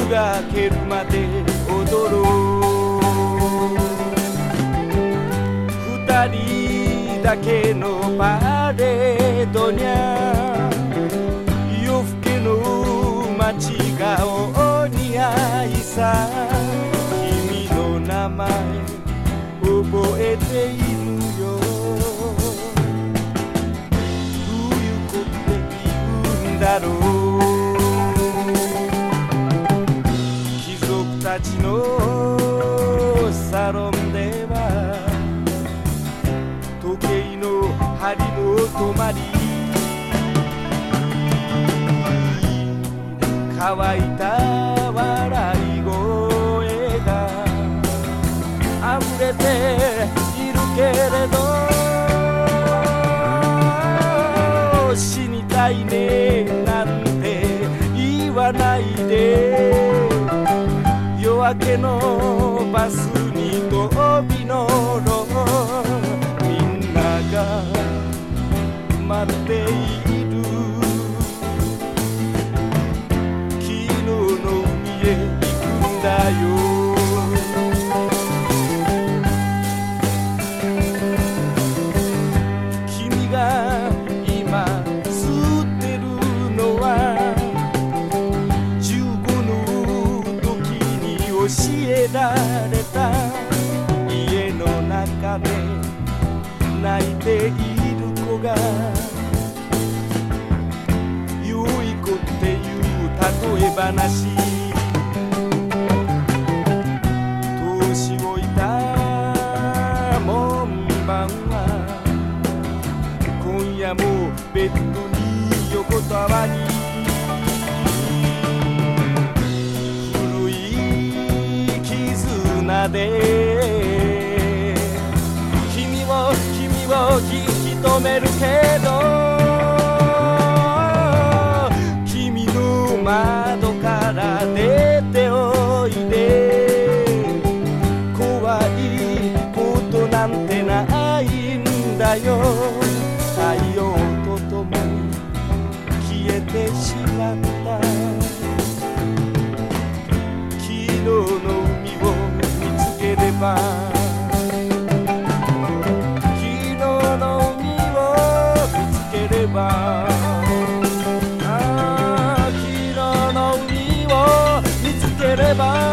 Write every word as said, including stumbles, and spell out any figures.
が明けるまで踊ろう。二人だけのパレードにゃ、夜更けの街がお似合いさ。君の名前覚えているよ。冬子って言うんだろう。貴族たちのサロンでは時計の針も止まり、乾いた笑い声が溢れているけれど、死にたいねなんて言わないで。夜明けのバスに飛び乗ろう。みんなが待っている。昨日の海へ行くんだよ。君が今吸ってるのはじゅうごの時に教えられた。家の中で泣いている子がよい子っていう例え話。年老いた門番は今夜もベッドに横たわり、古い絆で君を君を引き止めるけど、君の窓から出ておいで。怖いことなんてないんだよ。太陽とともに消えてしまった。昨日の海を見つければ、昨日の海を見つければ、ああ昨日の海を見つければ